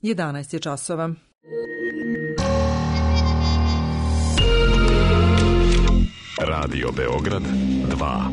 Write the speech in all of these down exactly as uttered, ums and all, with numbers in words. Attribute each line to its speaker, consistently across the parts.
Speaker 1: jedanaest je časova.
Speaker 2: Radio Beograd dva.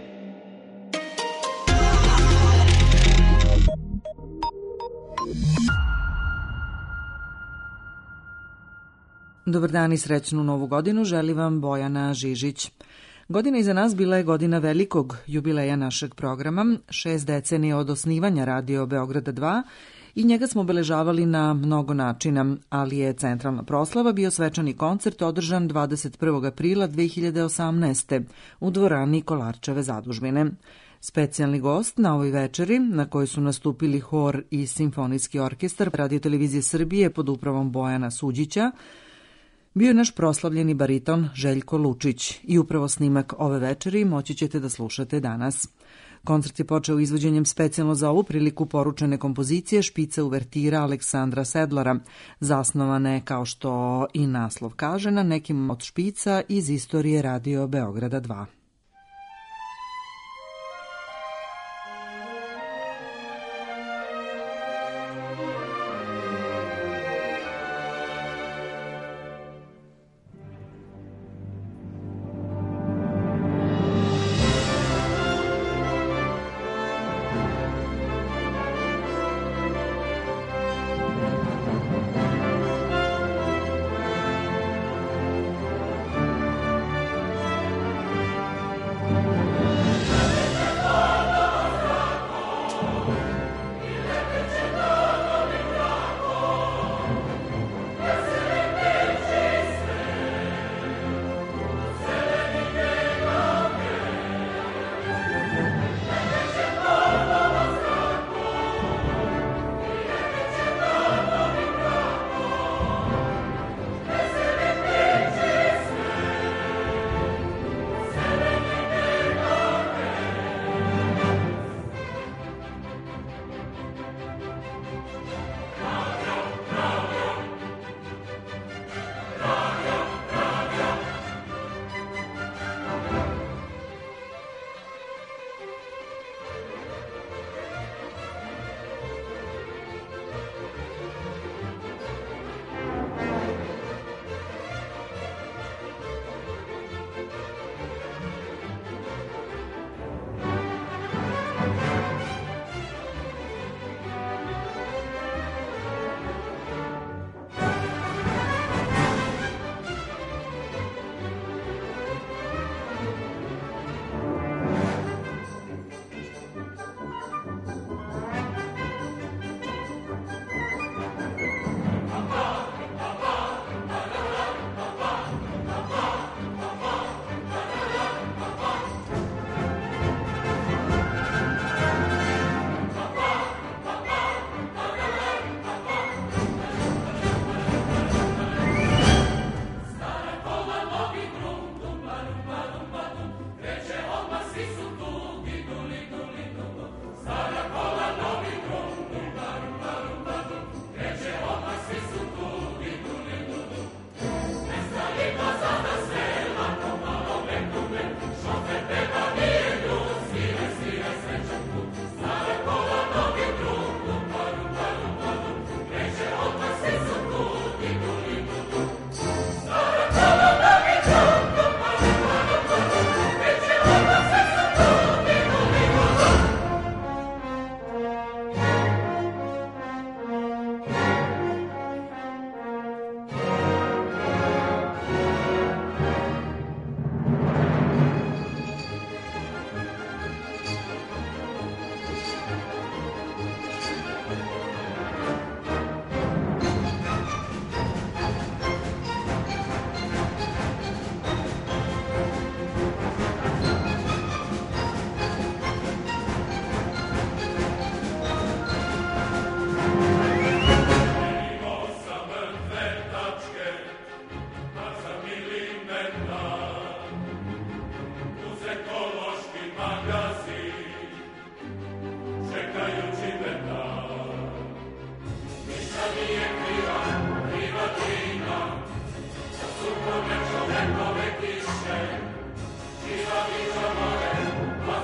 Speaker 1: Dobar dan i srećnu novu godinu želi vam Bojana Žižić. Godina iza nas bila je godina velikog jubileja našeg programa, šest decenija od osnivanja Radio Beograda dva i njega smo obeležavali na mnogo načina, ali je centralna proslava bio svečani koncert održan dvadeset prvog aprila dve hiljade osamnaeste. u dvorani Kolarčeve zadužbine. Specijalni gost na ovoj večeri, na kojoj su nastupili hor i simfonijski orkestar Radio-televizije Srbije pod upravom Bojana Suđića, bio je naš proslavljeni bariton Željko Lučić i upravo snimak ove večeri moći ćete da slušate danas. Koncert je počeo izvođenjem specijalno za ovu priliku poručene kompozicije Špica uvertira Aleksandra Sedlara, zasnovane, kao što i naslov kaže, na nekim od špica iz istorije Radio Beograda dva.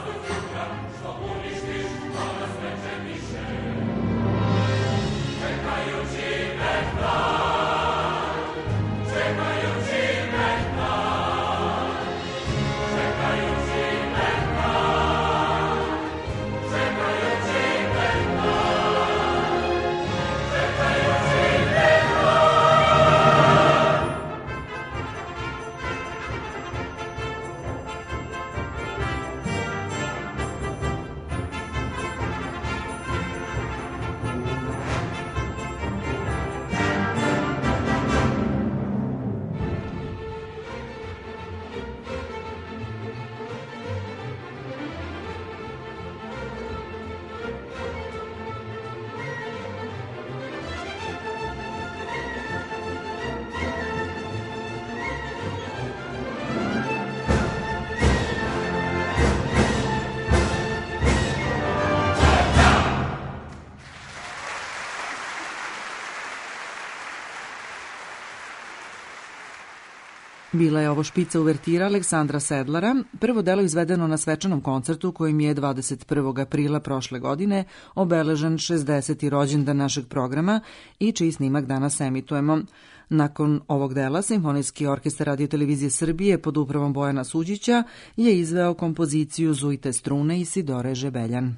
Speaker 3: Czekaj
Speaker 1: Bila je ovo špica uvertira Aleksandra Sedlara, prvo delo izvedeno na svečanom koncertu kojim je dvadeset prvog aprila prošle godine obeležen šesdeseti rođendan našeg programa i čiji snimak danas emitujemo. Nakon ovog dela, Simfonijski orkestar Radio televizije Srbije pod upravom Bojana Suđića je izveo kompoziciju Zujte strune Isidore Žebeljan.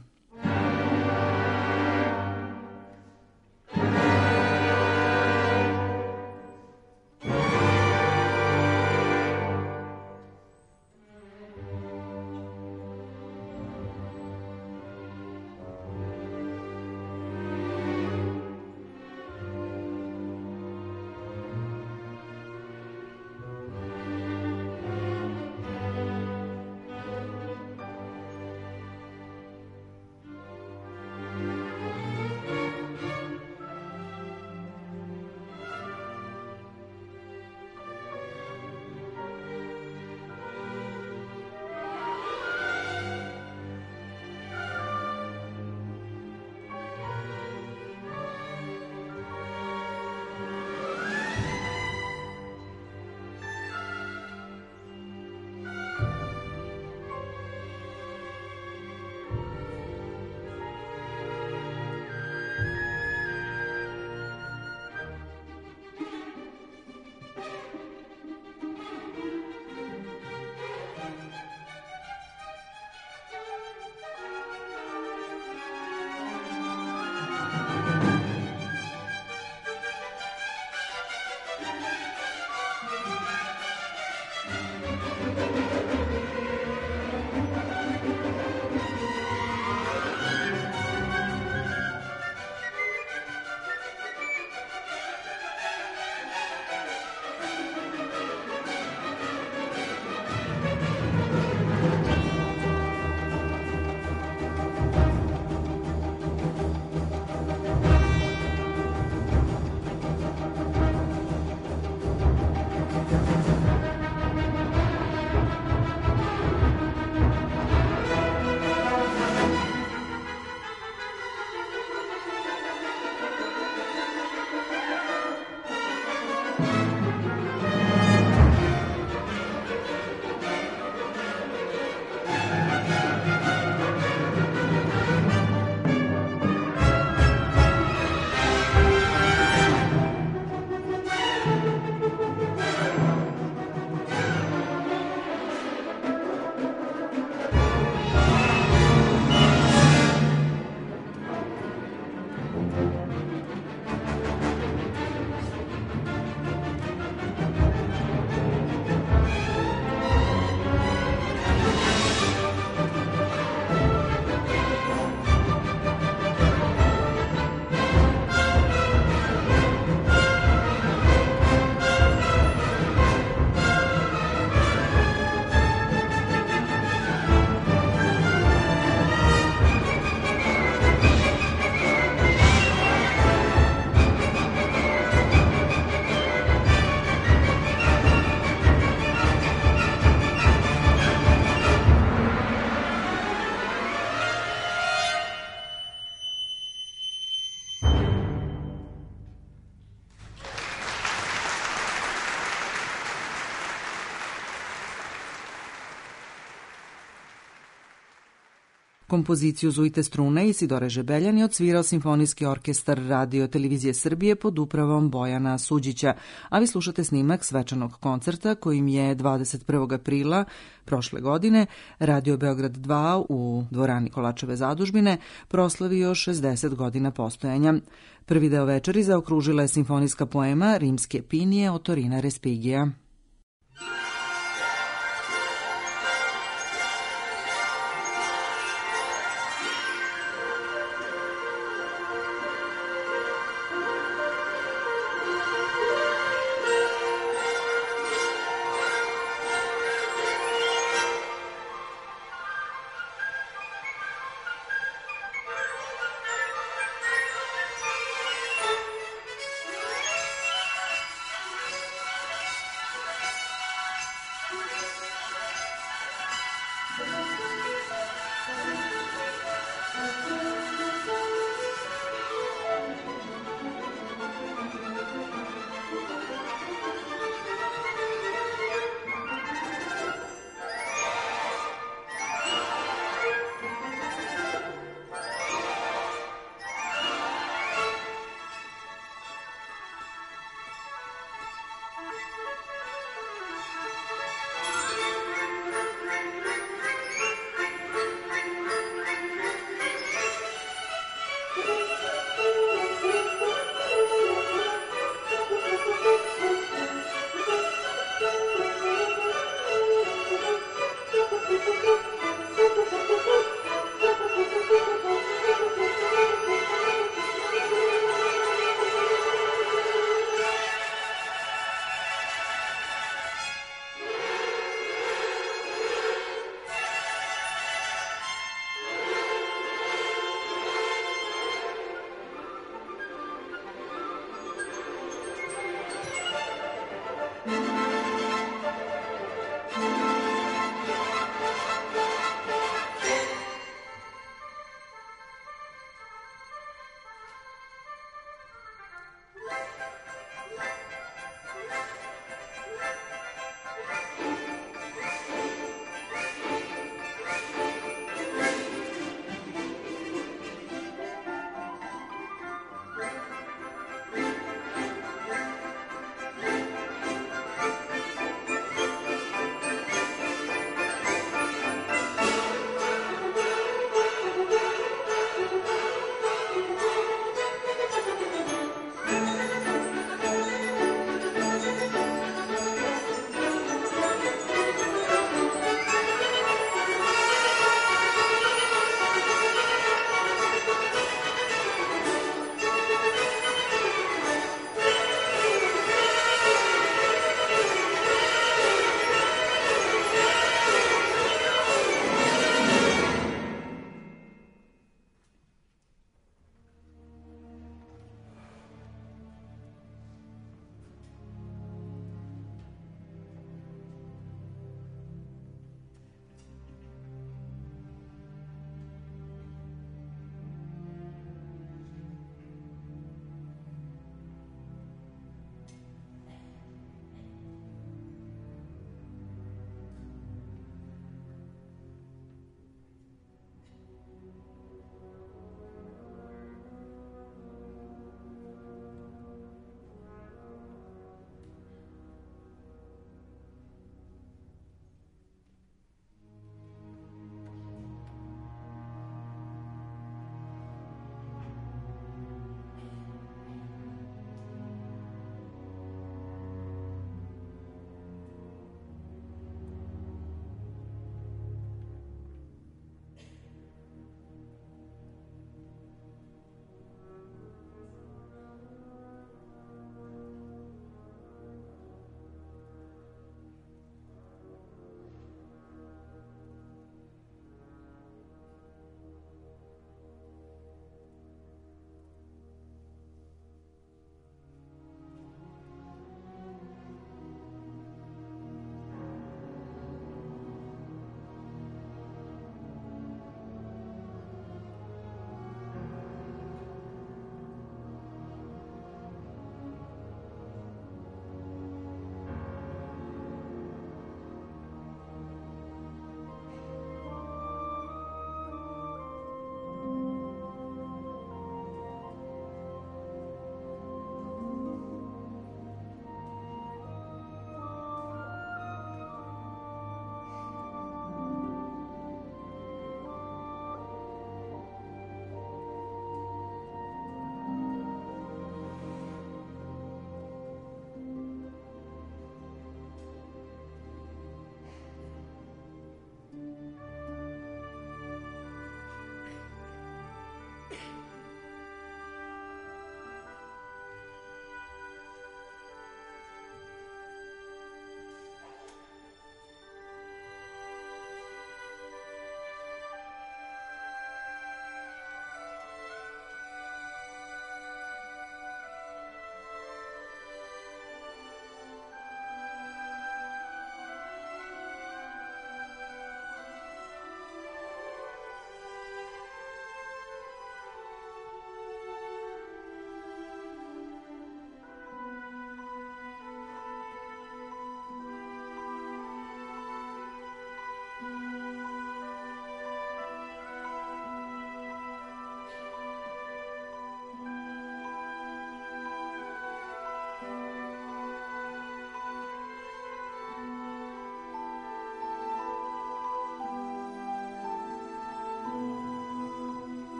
Speaker 1: Kompoziciju Zujte strune Isidore Žebeljan je odsvirao Simfonijski orkestar Radio Televizije Srbije pod upravom Bojana Suđića, a vi slušate snimak svečanog koncerta kojim je dvadeset prvog aprila prošle godine Radio Beograd dva u dvorani Kolačeve zadužbine proslavio šezdeset godina postojanja. Prvi deo večeri zaokružila je simfonijska poema Rimske pinije Otorina Respigija.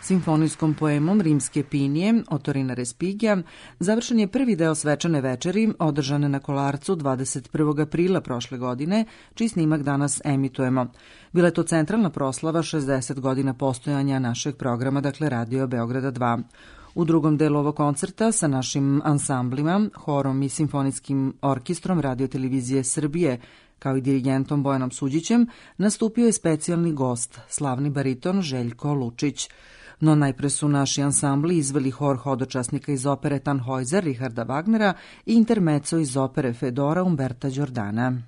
Speaker 1: Simfonijskom poemom Rimske pinije Otorina Respigija završen je prvi deo svečane večeri održane na Kolarcu dvadeset prvog aprila prošle godine, čiji snimak danas emitujemo. Bila je to centralna proslava šezdeset godina postojanja našeg programa, dakle Radio Beograda dva. U drugom delu ovog koncerta sa našim ansamblima, horom i simfonijskim orkestrom Radio-televizije Srbije, kao i dirigentom Bojanom Suđićem, nastupio je specijalni gost, slavni bariton Željko Lučić. No najpre su naši ansambli izveli hor hodočasnika iz opere Tannhäuser Richarda Wagnera i intermezzo iz opere Fedora Umberta Đordana.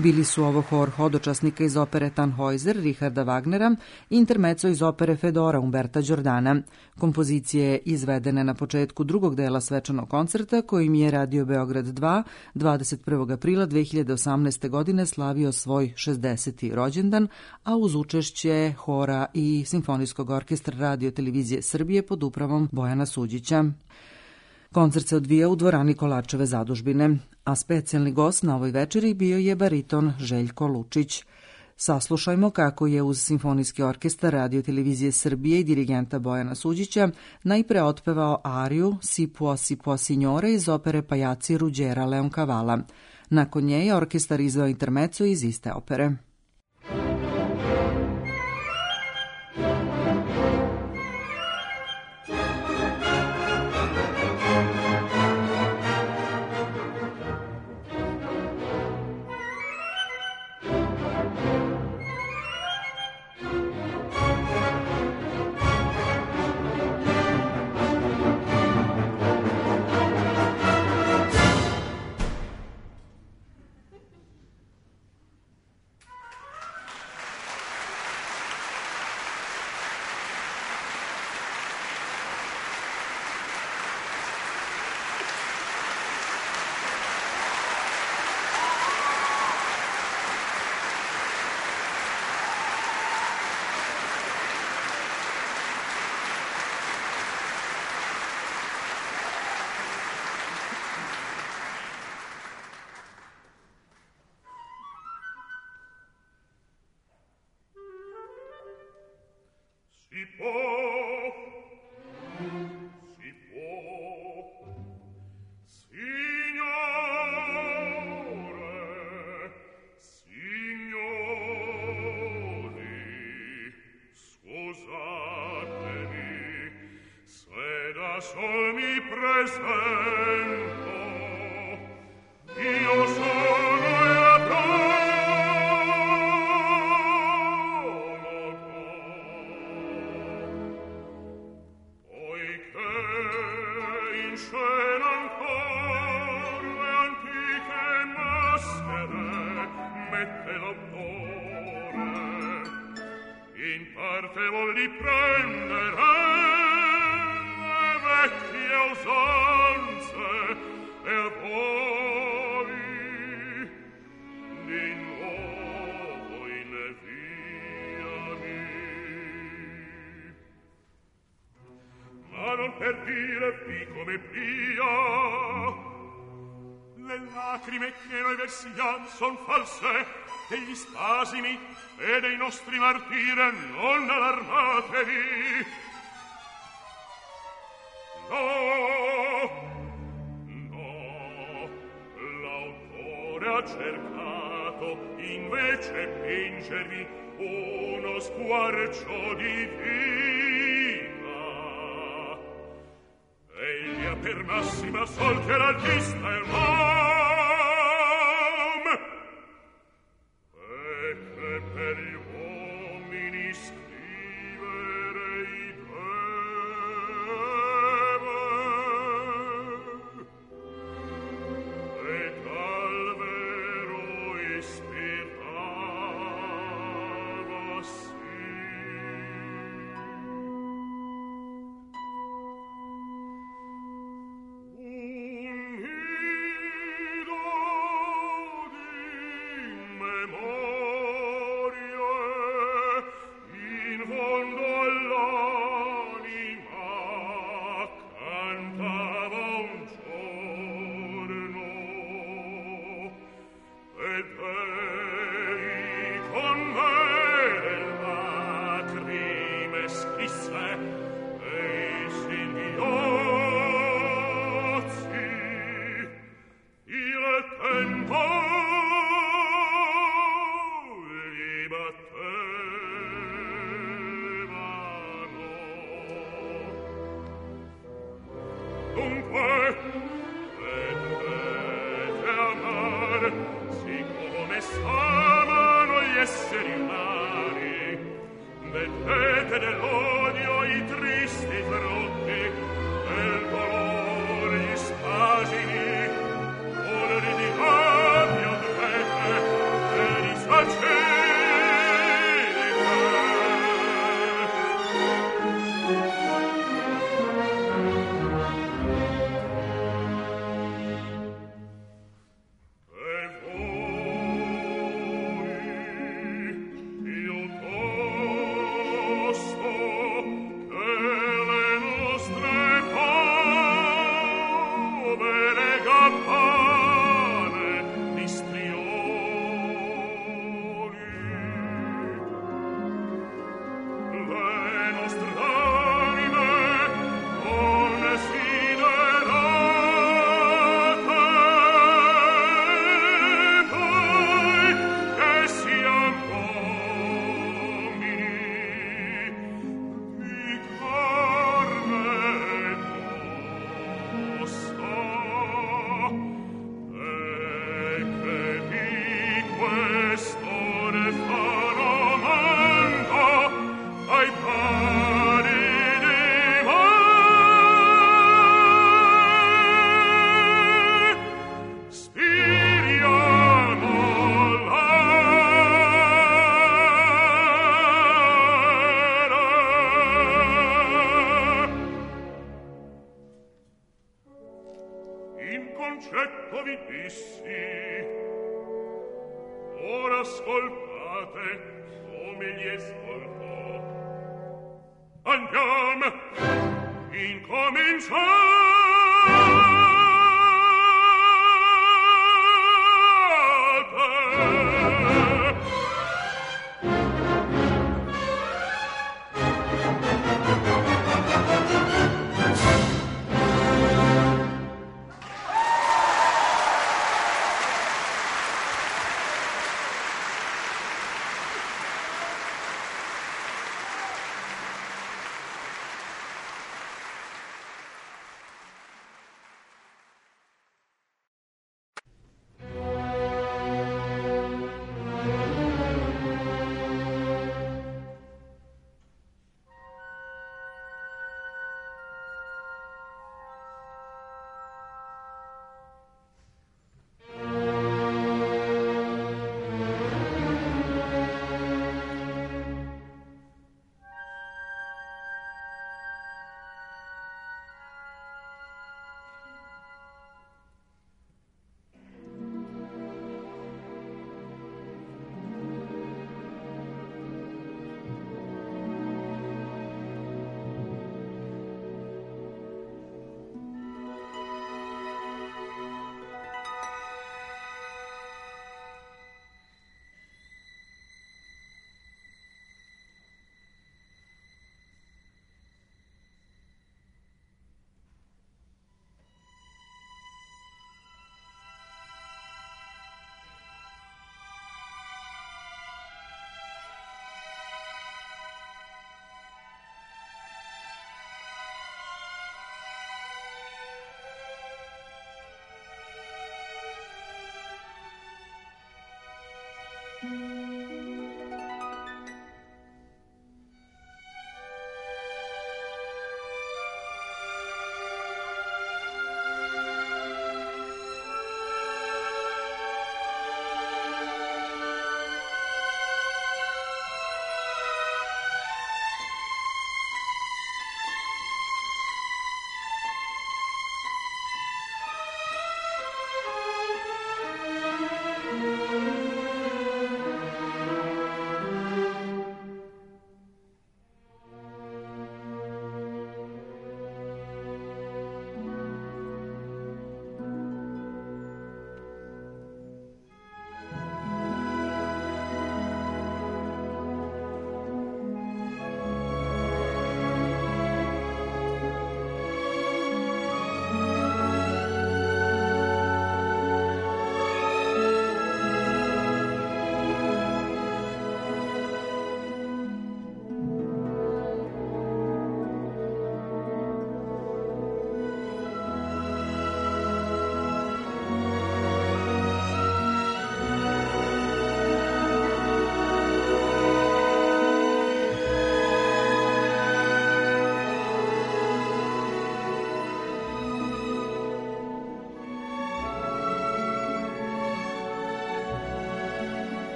Speaker 1: Bili su ovo hor hodočasnika iz opere Tannhäuser Richarda Wagnera i intermezzo iz opere Fedora Umberta Đordana, kompozicije izvedene na početku drugog dela svečanog koncerta kojim je Radio Beograd dva dvadeset prvog aprila dve hiljade osamnaeste. godine slavio svoj šezdeseti rođendan, a uz učešće hora i Simfonijskog orkestra Radio Televizije Srbije pod upravom Bojana Suđića. Koncert se odvija u dvorani Kolačeve zadužbine, a specijalni gost na ovoj večeri bio je bariton Željko Lučić. Saslušajmo kako je uz Simfonijski orkestar Radio Televizije Srbije i dirigenta Bojana Suđića najpre otpevao ariju Si può si può signore iz opere Pajaci Ruđera Leoncavala. Nakon nje je orkestar izveo intermezzo iz iste opere.
Speaker 3: Si può, si può, signore, signori, scusatemi se da sol mi presento, io sono il di prendere le vecchie usanze e poi di nuovo inviami. Ma non per dire qui come pria, le lacrime che noi versiam son false, degli spasimi e dei nostri martiri non allarmatevi. No, no, l'autore ha cercato invece pingervi uno squarcio di vita. Egli ha per massima sol che l'artista è l'uomo, per gli uomini scriverei deve, e dal vero ispirava sì. Un nido di memoria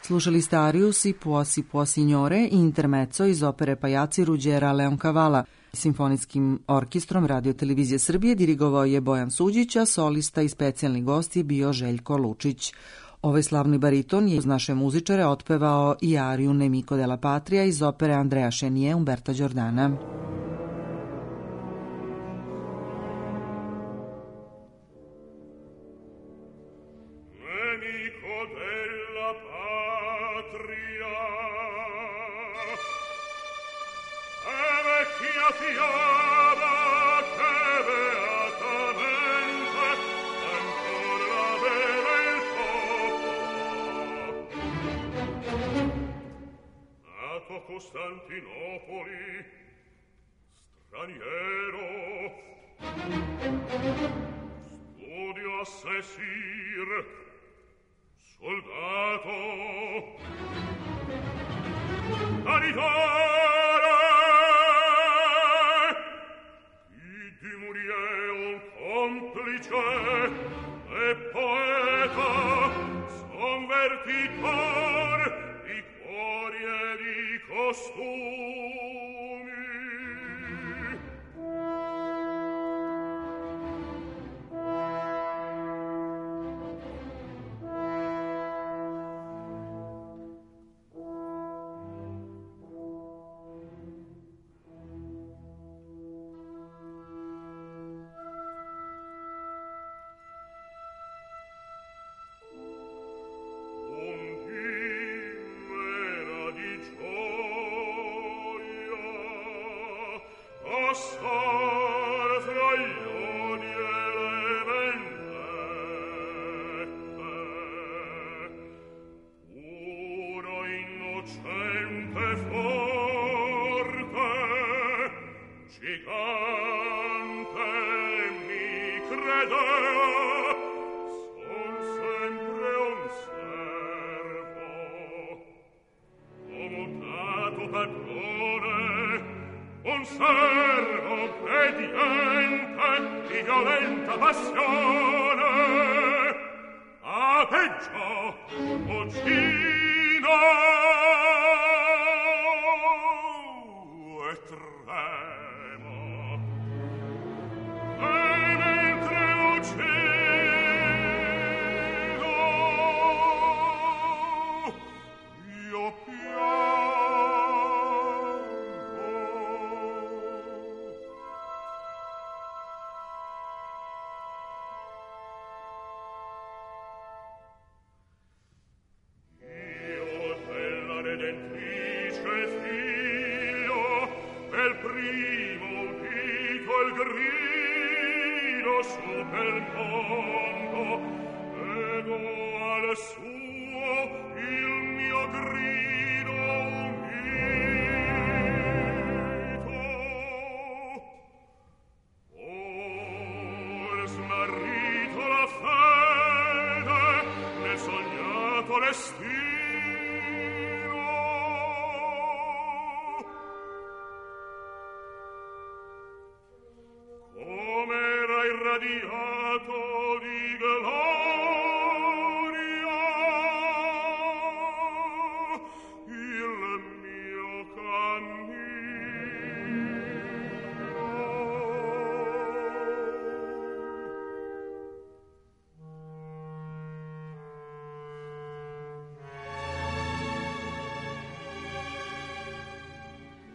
Speaker 1: Slušali ste Arius i Puosi Puosignore i intermezzo iz opere Pajaci Ruđera Leoncavala. Simfonijskim orkestrom Radio Televizije Srbije dirigovao je Bojan Suđić, a solista i specijalni gost je bio Željko Lučić. Ovaj slavni bariton je uz naše muzičare otpevao i ariju Nemico della Patria iz opere Andrea Chenier Umberta Giordana.
Speaker 3: Costantinopoli, straniero, studio assessir, soldato, caritare, figli di Muriel, un complice e poeta, sonvertitor di cuori e di costumi. Un servo obbediente di violenta passione, a peggio uccino e tremo, e mentre uccido io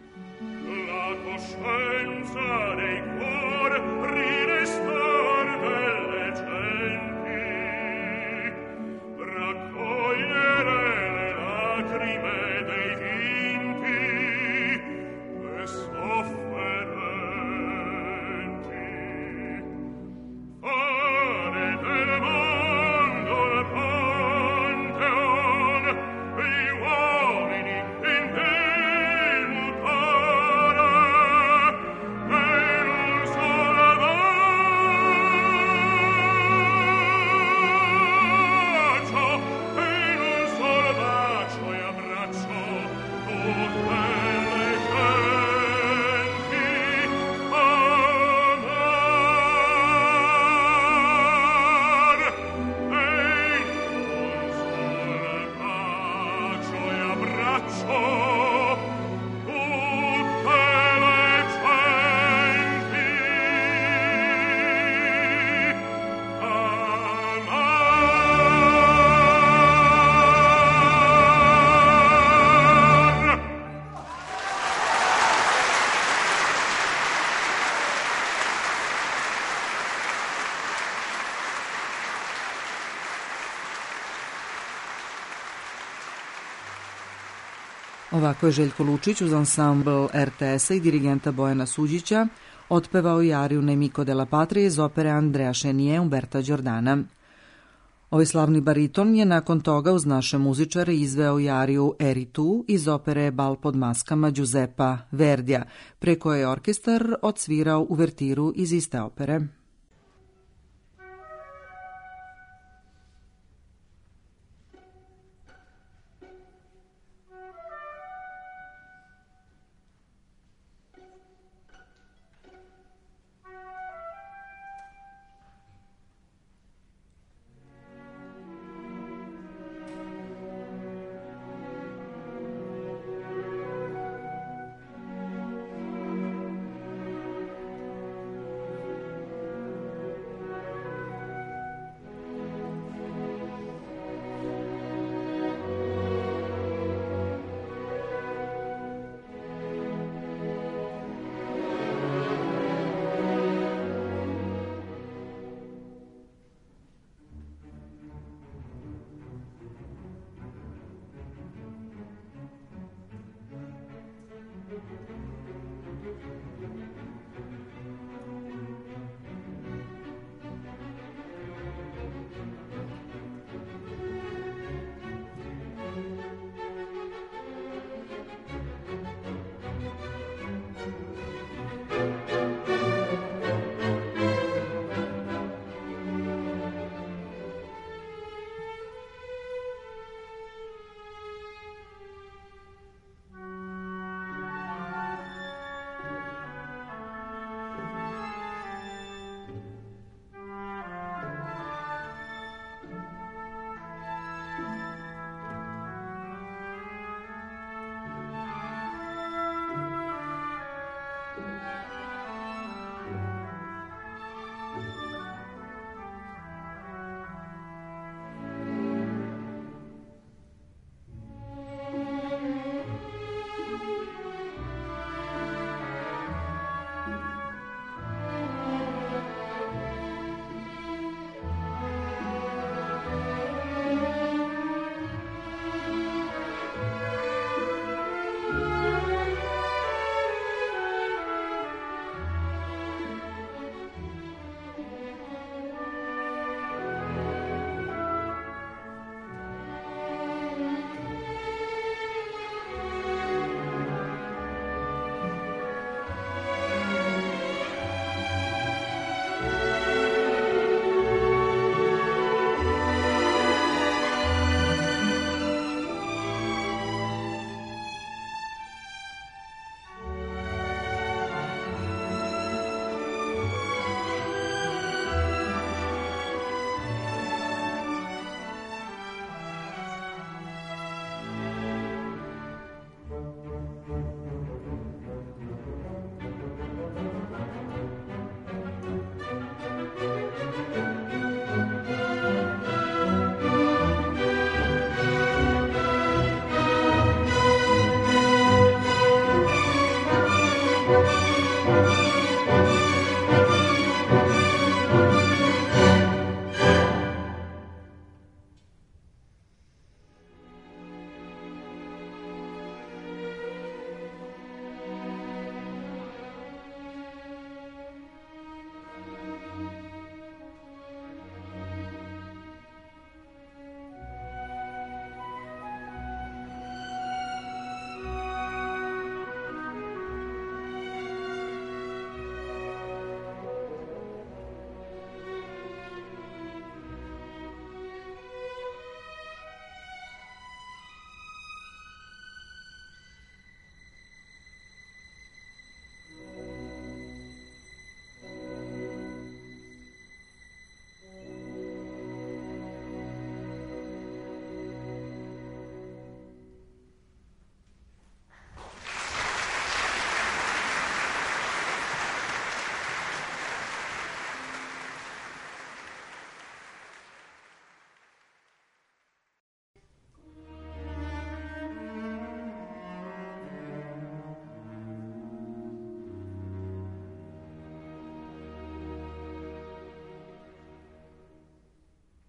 Speaker 3: coscienza dei cuor rinestar
Speaker 1: Ovako je Željko Lučić uz ansambl er te es-a i dirigenta Bojana Suđića otpevao i ariju Nemico della Patria iz opere Andrea Chenier Umberta Đordana. Ovaj slavni bariton je nakon toga uz naše muzičare izveo i ariju Eri tu iz opere Bal pod maskama Giuseppa Verdija, pre koje je orkestar odsvirao uvertiru iz iste opere.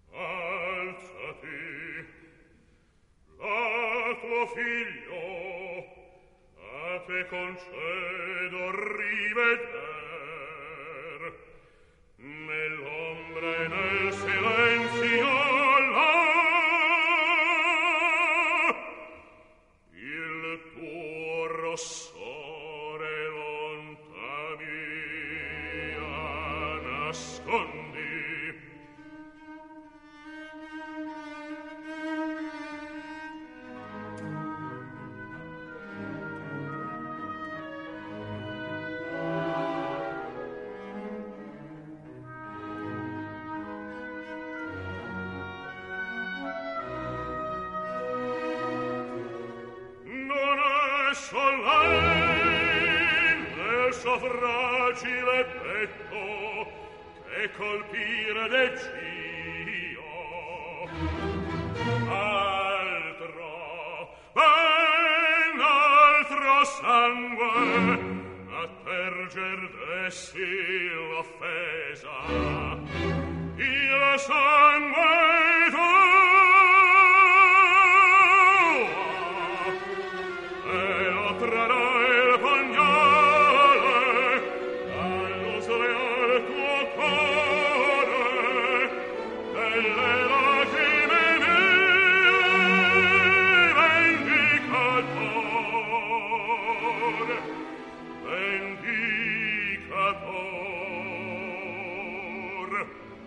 Speaker 3: figlio che concedo riveder nell'ombra e nel silenzio là il tuo rossore lontanea nascondi. Fragile petto che colpire decio altro ben altro sangue a terger dessi l'offesa il sangue tuo e lo trarà il pugnale allo sleal tuo cuore delle lacrime mie vendicatore vendicatore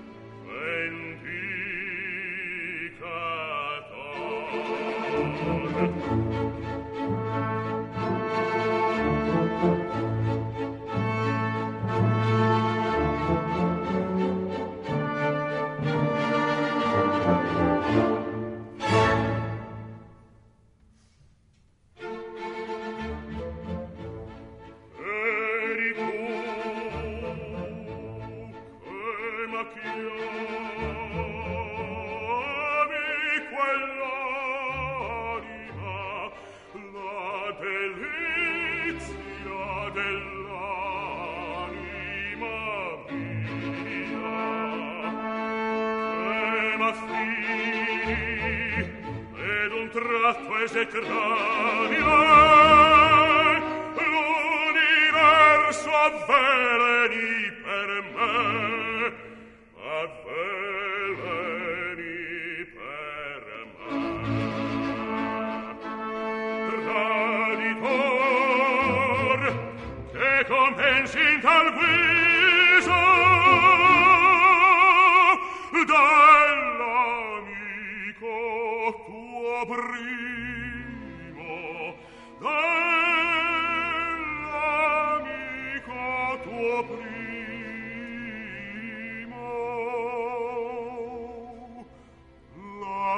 Speaker 3: vendicatore. Esecrabile l'universo avveleni per me, avveleni per me. Traditor che compensi in tal guisa dell'amico tuo primo. Dell'amico tuo primo la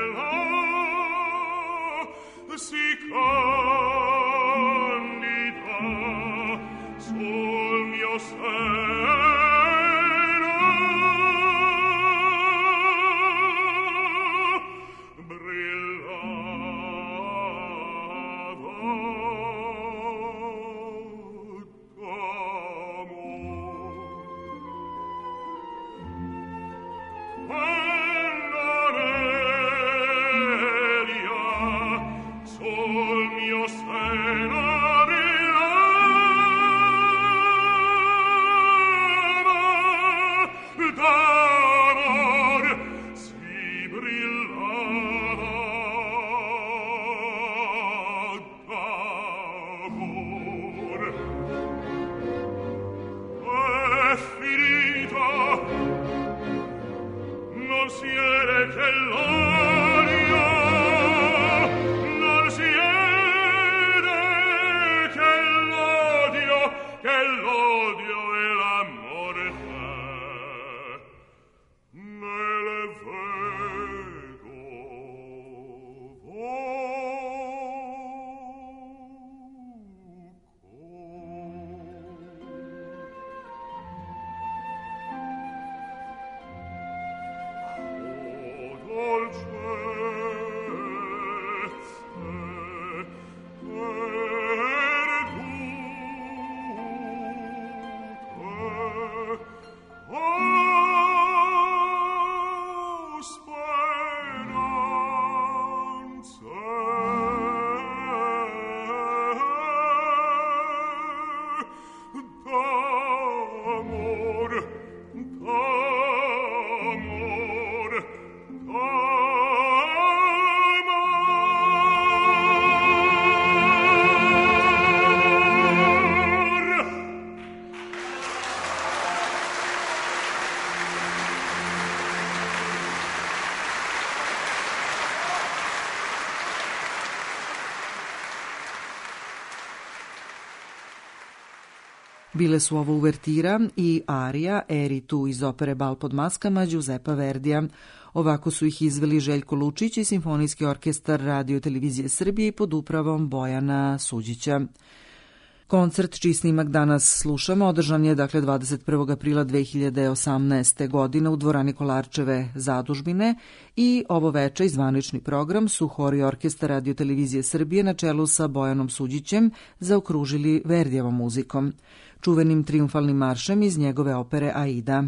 Speaker 3: si candida
Speaker 1: Bile su ovo uvertira i arija Eri tu iz opere Bal pod maskama Giuseppa Verdija. Ovako su ih izveli Željko Lučić i Simfonijski orkestar Radio Televizije Srbije pod upravom Bojana Suđića. Koncert čiji snimak danas slušamo održan je dakle dvadeset prvog aprila dve hiljade osamnaeste. godine u dvorani Kolarčeve zadužbine i ovo veče i zvanični program su hor i orkestar Radio Televizije Srbije na čelu sa Bojanom Suđićem zaokružili Verdijevom muzikom, čuvenim triumfalnim maršem iz njegove opere Aida.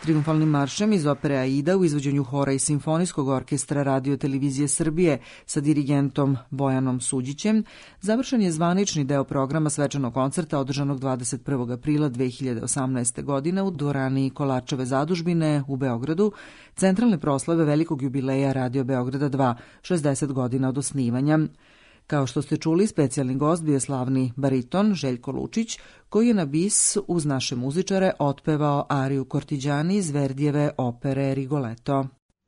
Speaker 1: Triumfalnim maršem iz opere Aida u izvođenju hora i simfonijskog orkestra Radio Televizije Srbije sa dirigentom Bojanom Suđićem završen je zvanični deo programa svečanog koncerta održanog dvadeset prvog aprila dve hiljade osamnaeste. godine u dvorani Kolačeve zadužbine u Beogradu, centralne proslave velikog jubileja Radio Beograda dva, šezdeset godina od osnivanja. Kao što ste čuli, specijalni gost bio je slavni bariton Željko Lučić, koji je na bis uz naše muzičare otpevao ariju Kortiđani iz Verdijeve opere Rigoletto.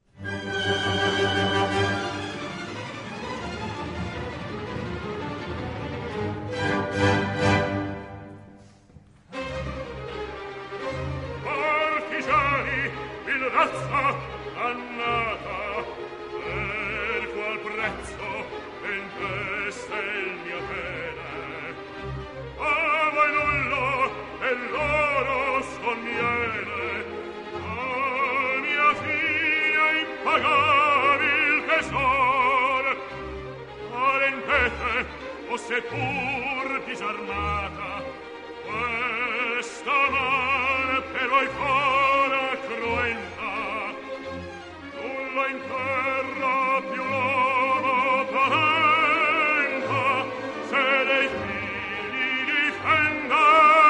Speaker 3: Seppur disarmata, questa man però è fora cruenta, nulla in terra più l'uomo paventa, se dei figli difenda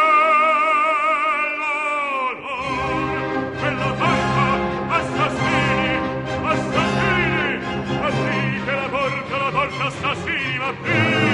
Speaker 3: l'onor. Quella porta, assassini, assassini, aprite la porta, la porta, assassini, aprite!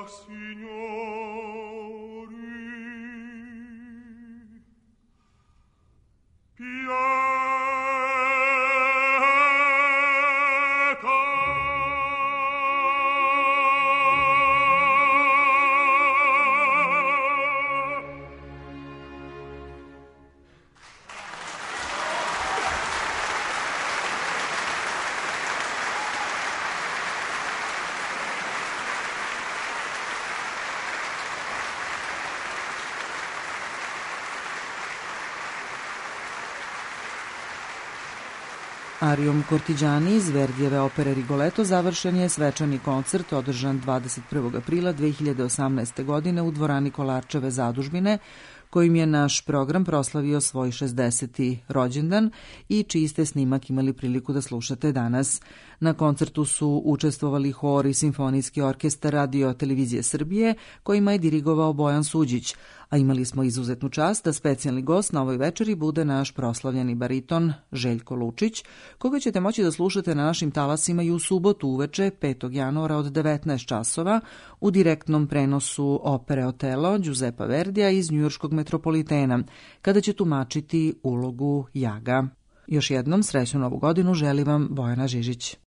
Speaker 1: Arijom Cortigiani iz Verdijeve opere Rigoletto završen je svečani koncert održan dvadeset prvog aprila dve hiljade osamnaeste. godine u dvorani Kolarčeve zadužbine, kojim je naš program proslavio svoj šezdeseti rođendan i čiji ste snimak imali priliku da slušate danas. Na koncertu su učestvovali hor i simfonijski orkestar Radio Televizije Srbije, kojima je dirigovao Bojan Suđić, a imali smo izuzetnu čast da specijalni gost na ovoj večeri bude naš proslavljeni bariton Željko Lučić, koga ćete moći da slušate na našim talasima i u subotu uveče petog januara od devetnaest časova u direktnom prenosu opere Otelo Giuseppa Verdija iz njujorškog Metropolitena, kada će tumačiti ulogu Jaga. Još jednom srećnu novu godinu želi vam Bojana Žižić.